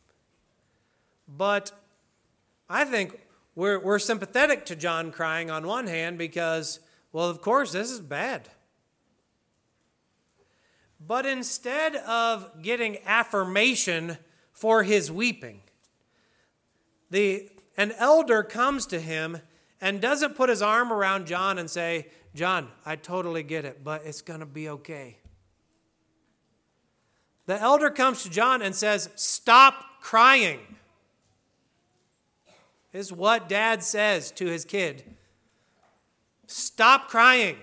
But I think we're, we're sympathetic to John crying on one hand because, well, of course, this is bad. But instead of getting affirmation for his weeping. The, an elder comes to him and doesn't put his arm around John and say, John, I totally get it, but it's going to be okay. The elder comes to John and says, stop crying, is what dad says to his kid. Stop crying.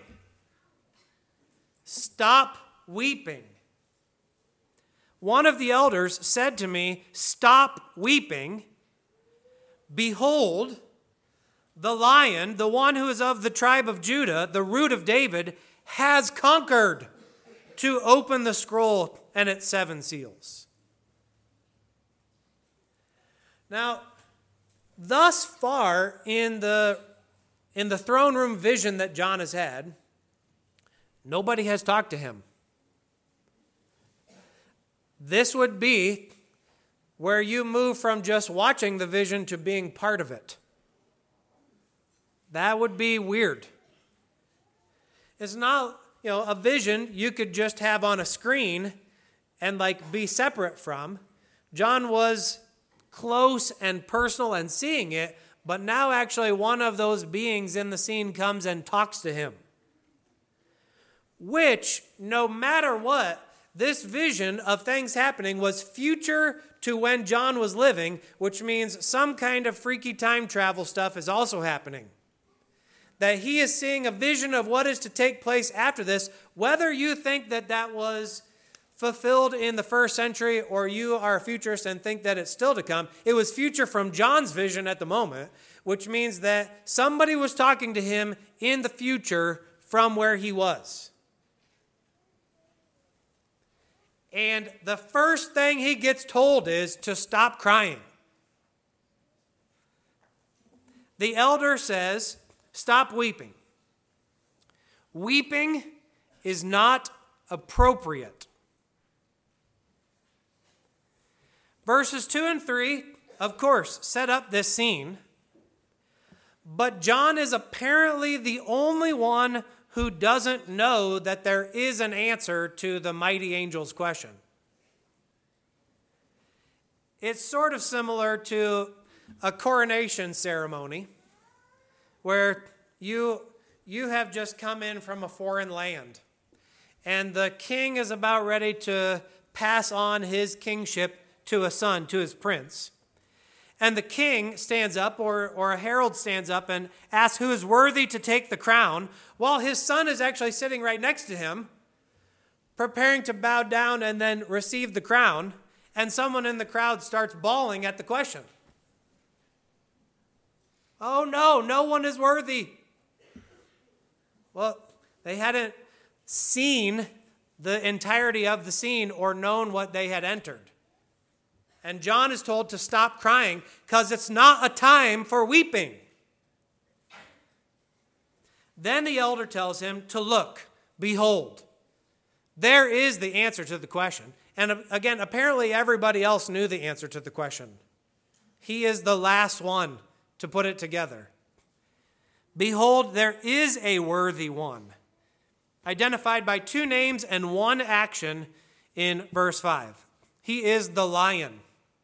Stop weeping. One of the elders said to me, stop weeping. Behold, the Lion, the one who is of the tribe of Judah, the root of David, has conquered to open the scroll and its seven seals. Now, thus far in the, in the throne room vision that John has had, nobody has talked to him. This would be where you move from just watching the vision to being part of it. That would be weird. It's not, you know, a vision you could just have on a screen and like be separate from. John was close and personal and seeing it, but now actually one of those beings in the scene comes and talks to him. Which, no matter what, this vision of things happening was future to when John was living, which means some kind of freaky time travel stuff is also happening. That he is seeing a vision of what is to take place after this, whether you think that that was fulfilled in the first century or you are a futurist and think that it's still to come. It was future from John's vision at the moment, which means that somebody was talking to him in the future from where he was. And the first thing he gets told is to stop crying. The elder says, stop weeping. Weeping is not appropriate. Verses two and three, of course, set up this scene. But John is apparently the only one who doesn't know that there is an answer to the mighty angel's question. It's sort of similar to a coronation ceremony where you, you have just come in from a foreign land and the king is about ready to pass on his kingship to a son, to his prince. And the king stands up, or, or a herald stands up and asks who is worthy to take the crown, while his son is actually sitting right next to him, preparing to bow down and then receive the crown, and someone in the crowd starts bawling at the question. Oh no, no one is worthy. Well, they hadn't seen the entirety of the scene or known what they had entered. And John is told to stop crying because it's not a time for weeping. Then the elder tells him to look, behold. There is the answer to the question. And again, apparently everybody else knew the answer to the question. He is the last one to put it together. Behold, there is a worthy one, identified by two names and one action in verse five. He is the Lion.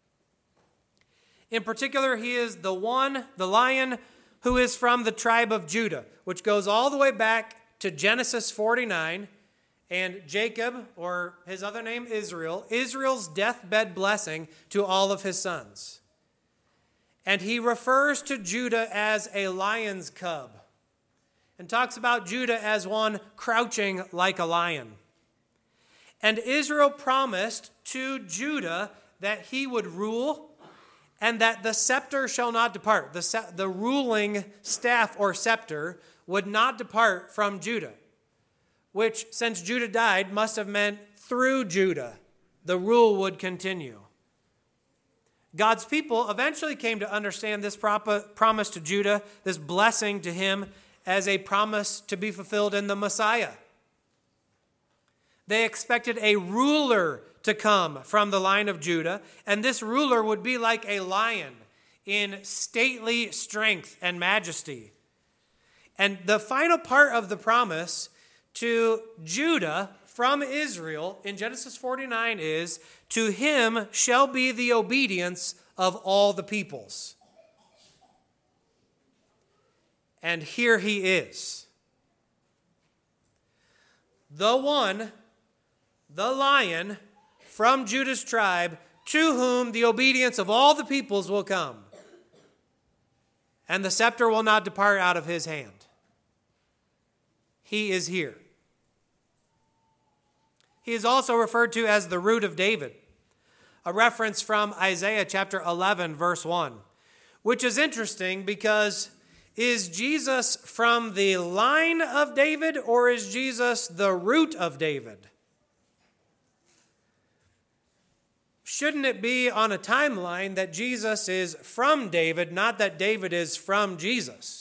In particular, he is the one, the Lion, who is from the tribe of Judah, which goes all the way back to Genesis forty-nine, and Jacob, or his other name, Israel, Israel's deathbed blessing to all of his sons. And he refers to Judah as a lion's cub, and talks about Judah as one crouching like a lion. And Israel promised to Judah that he would rule and that the scepter shall not depart. The, the ruling staff or scepter would not depart from Judah, which, since Judah died, must have meant through Judah, the rule would continue. God's people eventually came to understand this prop- promise to Judah, this blessing to him, as a promise to be fulfilled in the Messiah. They expected a ruler to come from the line of Judah, and this ruler would be like a lion in stately strength and majesty. And the final part of the promise to Judah from Israel in Genesis forty-nine is, to him shall be the obedience of all the peoples. And here he is. The one, the Lion from Judah's tribe, to whom the obedience of all the peoples will come. And the scepter will not depart out of his hand. He is here. He is also referred to as the root of David, a reference from Isaiah chapter eleven, verse one, which is interesting because is Jesus from the line of David or is Jesus the root of David? Shouldn't it be on a timeline that Jesus is from David, not that David is from Jesus?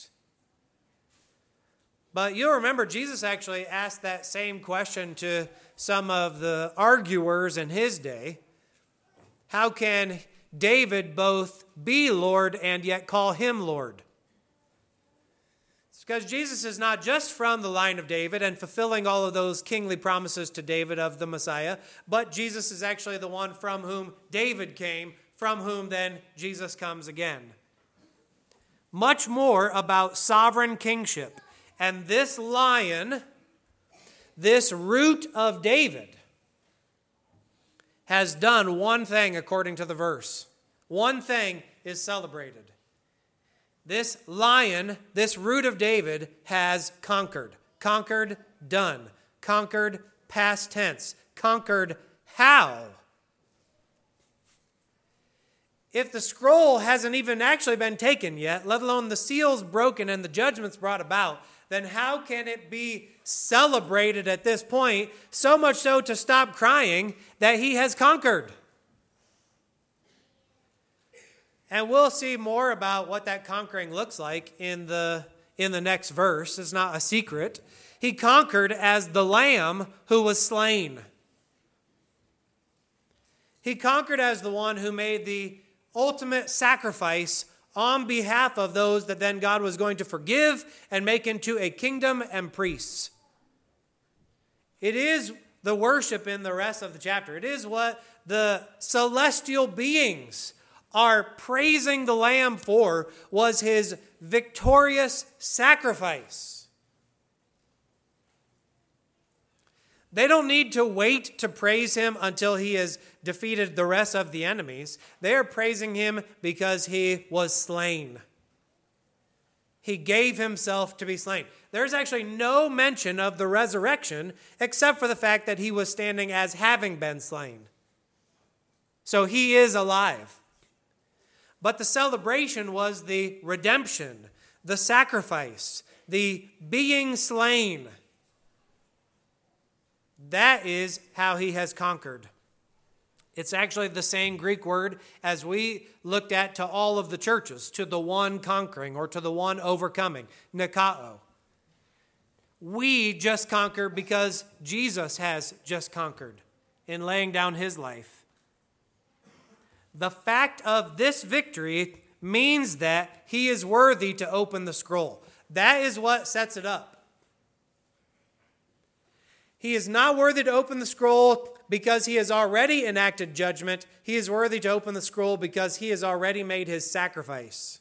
But you'll remember Jesus actually asked that same question to some of the arguers in his day. How can David both be Lord and yet call him Lord? It's because Jesus is not just from the line of David and fulfilling all of those kingly promises to David of the Messiah, but Jesus is actually the one from whom David came, from whom then Jesus comes again. Much more about sovereign kingship. And this Lion, this root of David, has done one thing according to the verse. One thing is celebrated. This Lion, this root of David, has conquered. Conquered, done. Conquered, past tense. Conquered, how? If the scroll hasn't even actually been taken yet, let alone the seals broken and the judgments brought about, then how can it be celebrated at this point, so much so to stop crying that he has conquered? And we'll see more about what that conquering looks like in the, in the next verse. It's not a secret. He conquered as the Lamb who was slain. He conquered as the one who made the ultimate sacrifice on behalf of those that then God was going to forgive and make into a kingdom and priests. It is the worship in the rest of the chapter. It is what the celestial beings are praising the Lamb for, was his victorious sacrifice. They don't need to wait to praise him until he has defeated the rest of the enemies. They are praising him because he was slain. He gave himself to be slain. There's actually no mention of the resurrection except for the fact that he was standing as having been slain. So he is alive. But the celebration was the redemption, the sacrifice, the being slain. That is how he has conquered. It's actually the same Greek word as we looked at to all of the churches, to the one conquering or to the one overcoming, nikao. We just conquer because Jesus has just conquered in laying down his life. The fact of this victory means that he is worthy to open the scroll. That is what sets it up. He is not worthy to open the scroll because he has already enacted judgment. He is worthy to open the scroll because he has already made his sacrifice.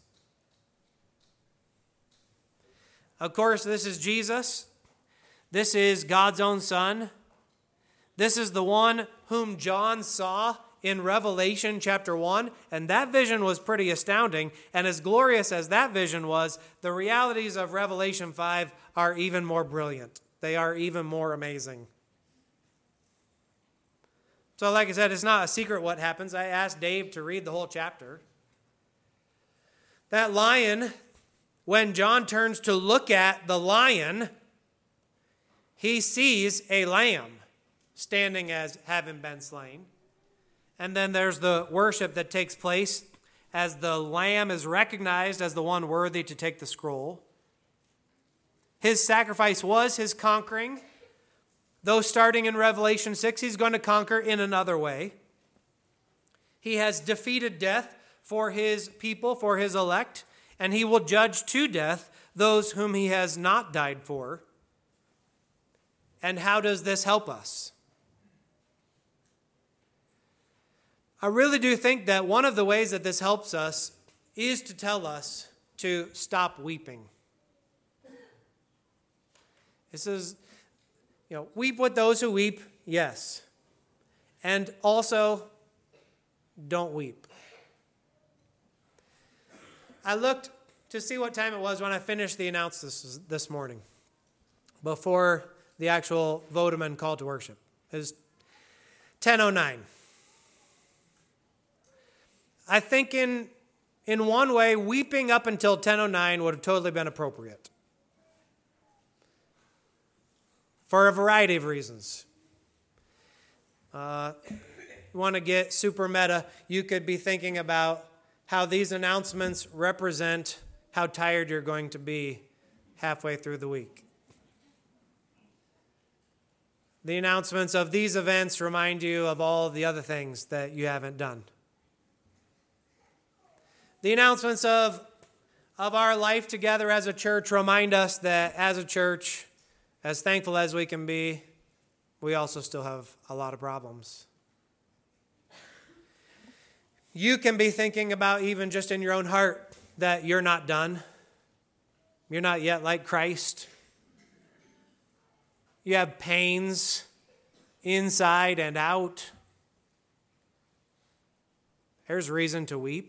Of course, this is Jesus. This is God's own Son. This is the one whom John saw in Revelation chapter one, and that vision was pretty astounding. And as glorious as that vision was, the realities of Revelation five are even more brilliant. They are even more amazing. So like I said, it's not a secret what happens. I asked Dave to read the whole chapter. That lion, when John turns to look at the lion, he sees a lamb standing as having been slain. And then there's the worship that takes place as the lamb is recognized as the one worthy to take the scroll. His sacrifice was his conquering. Though starting in Revelation six, he's going to conquer in another way. He has defeated death for his people, for his elect, and he will judge to death those whom he has not died for. And how does this help us? I really do think that one of the ways that this helps us is to tell us to stop weeping. This is, you know, weep with those who weep, yes. And also, don't weep. I looked to see what time it was when I finished the announcements this morning, before the actual votum and call to worship. It was ten oh nine. I think in, in one way, weeping up until ten oh nine would have totally been appropriate. For a variety of reasons. Uh, you want to get super meta, you could be thinking about how these announcements represent how tired you're going to be halfway through the week. The announcements of these events remind you of all the other things that you haven't done. The announcements of, of our life together as a church remind us that as a church, as thankful as we can be, we also still have a lot of problems. You can be thinking about, even just in your own heart, that you're not done. You're not yet like Christ. You have pains inside and out. There's reason to weep.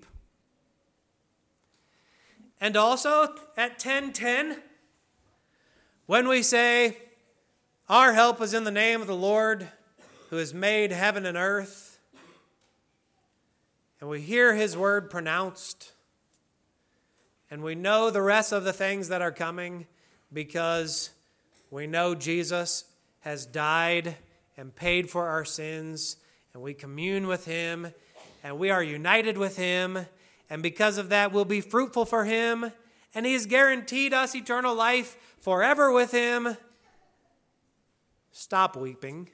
And also, at ten ten, when we say, our help is in the name of the Lord, who has made heaven and earth, and we hear his word pronounced, and we know the rest of the things that are coming because we know Jesus has died and paid for our sins, and we commune with him, and we are united with him, and because of that we'll be fruitful for him, and he has guaranteed us eternal life forever with him. Stop weeping.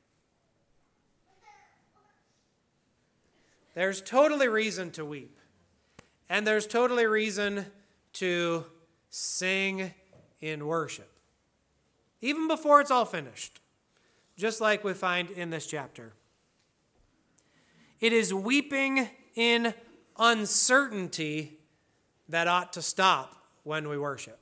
There's totally reason to weep. And there's totally reason to sing in worship. Even before it's all finished. Just like we find in this chapter. It is weeping in uncertainty that ought to stop when we worship.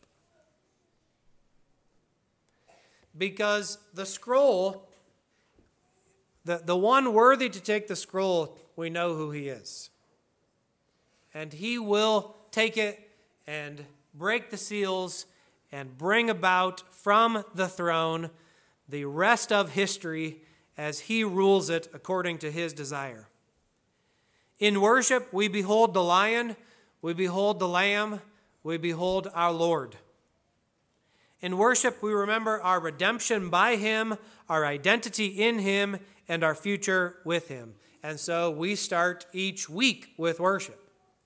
Because the scroll, the, the one worthy to take the scroll, we know who he is. And he will take it and break the seals and bring about from the throne the rest of history as he rules it according to his desire. In worship, we behold the lion, we behold the lamb, we behold our Lord. In worship, we remember our redemption by him, our identity in him, and our future with him. And so we start each week with worship.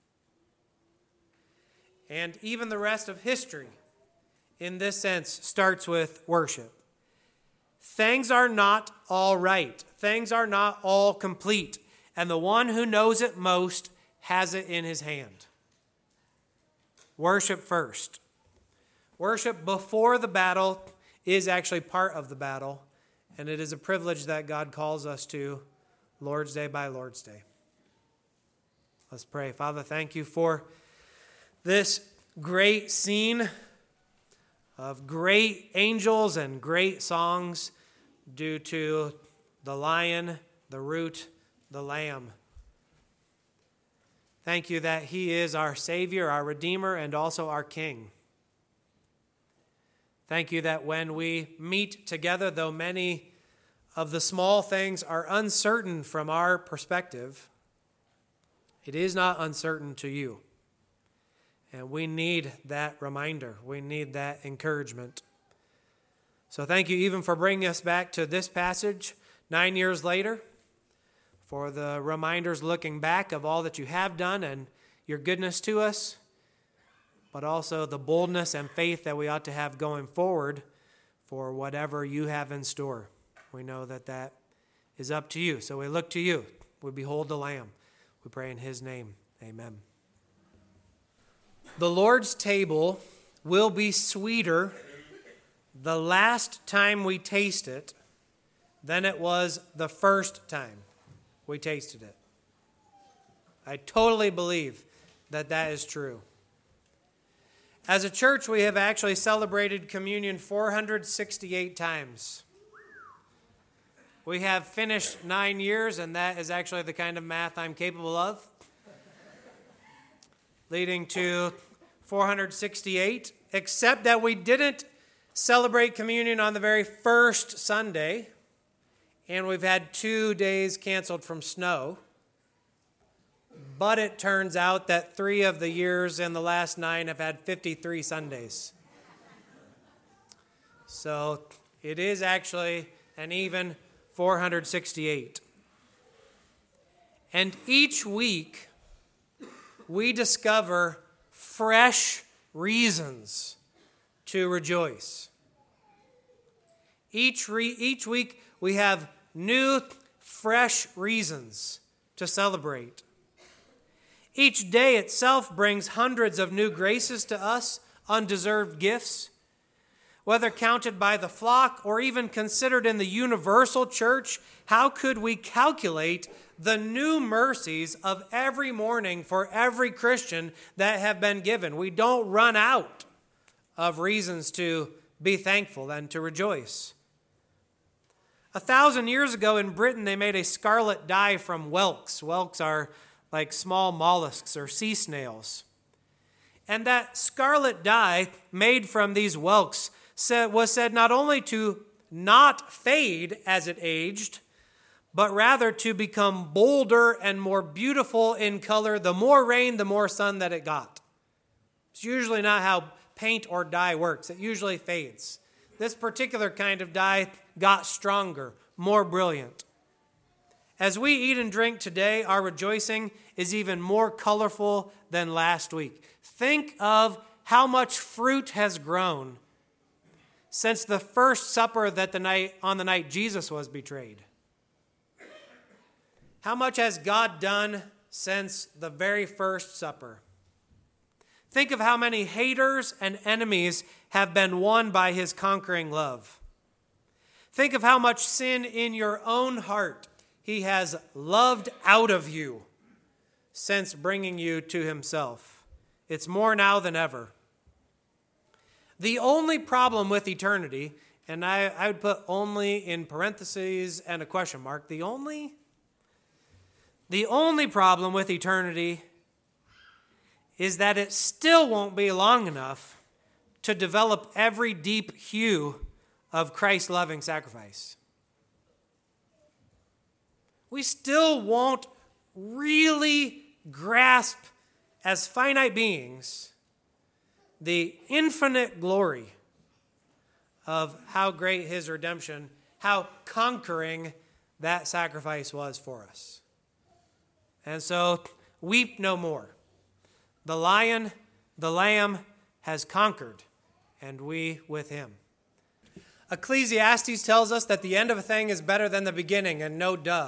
And even the rest of history, in this sense, starts with worship. Things are not all right. Things are not all complete. And the one who knows it most has it in his hand. Worship first. Worship before the battle is actually part of the battle, and it is a privilege that God calls us to Lord's Day by Lord's Day. Let's pray. Father, thank you for this great scene of great angels and great songs due to the lion, the root, the lamb. Thank you that he is our Savior, our Redeemer, and also our King. Thank you that when we meet together, though many of the small things are uncertain from our perspective, it is not uncertain to you. And we need that reminder. We need that encouragement. So thank you even for bringing us back to this passage nine years later, for the reminders looking back of all that you have done and your goodness to us, but also the boldness and faith that we ought to have going forward for whatever you have in store. We know that that is up to you. So we look to you. We behold the Lamb. We pray in his name. Amen. The Lord's table will be sweeter the last time we taste it than it was the first time we tasted it. I totally believe that that is true. As a church, we have actually celebrated communion four hundred sixty-eight times. We have finished nine years, and that is actually the kind of math I'm capable of, leading to four hundred sixty-eight, except that we didn't celebrate communion on the very first Sunday, and we've had two days canceled from snow. But it turns out that three of the years in the last nine have had fifty-three Sundays. So it is actually an even four hundred sixty-eight. And each week, we discover fresh reasons to rejoice. Each, re- each week, we have new, fresh reasons to celebrate. Each day itself brings hundreds of new graces to us, undeserved gifts. Whether counted by the flock or even considered in the universal church, how could we calculate the new mercies of every morning for every Christian that have been given? We don't run out of reasons to be thankful and to rejoice. A thousand years ago in Britain, they made a scarlet dye from whelks. Whelks are like small mollusks or sea snails. And that scarlet dye made from these whelks was said not only to not fade as it aged, but rather to become bolder and more beautiful in color. The more rain, the more sun that it got. It's usually not how paint or dye works. It usually fades. This particular kind of dye got stronger, more brilliant. As we eat and drink today, our rejoicing is even more colorful than last week. Think of how much fruit has grown since the first supper that the night on the night Jesus was betrayed. How much has God done since the very first supper? Think of how many haters and enemies have been won by his conquering love. Think of how much sin in your own heart he has loved out of you since bringing you to himself. It's more now than ever. The only problem with eternity, and I, I would put only in parentheses and a question mark, the only, the only problem with eternity is that it still won't be long enough to develop every deep hue of Christ's loving sacrifice. We still won't really grasp as finite beings the infinite glory of how great his redemption, how conquering that sacrifice was for us. And so, weep no more. The lion, the lamb has conquered, and we with him. Ecclesiastes tells us that the end of a thing is better than the beginning, and no duh.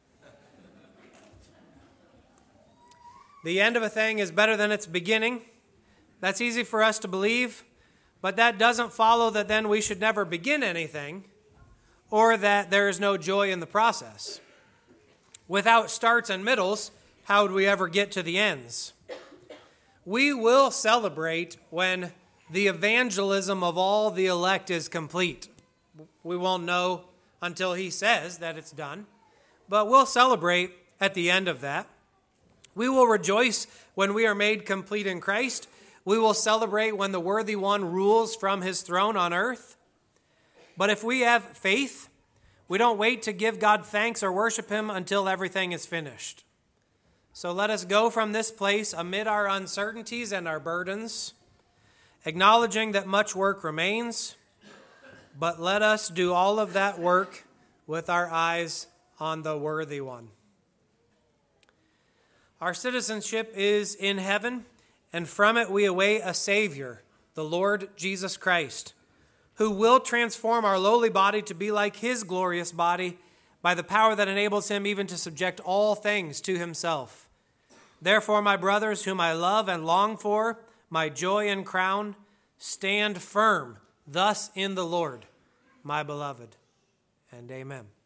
The end of a thing is better than its beginning. That's easy for us to believe, but that doesn't follow that then we should never begin anything or that there is no joy in the process. Without starts and middles, how would we ever get to the ends? We will celebrate when the evangelism of all the elect is complete. We won't know until he says that it's done, but we'll celebrate at the end of that. We will rejoice when we are made complete in Christ. We will celebrate when the worthy one rules from his throne on earth. But if we have faith, we don't wait to give God thanks or worship him until everything is finished. So let us go from this place amid our uncertainties and our burdens, acknowledging that much work remains, but let us do all of that work with our eyes on the worthy one. Our citizenship is in heaven, and from it we await a Savior, the Lord Jesus Christ, who will transform our lowly body to be like his glorious body by the power that enables him even to subject all things to himself. Therefore, my brothers, whom I love and long for, my joy and crown, stand firm thus in the Lord, my beloved. And amen.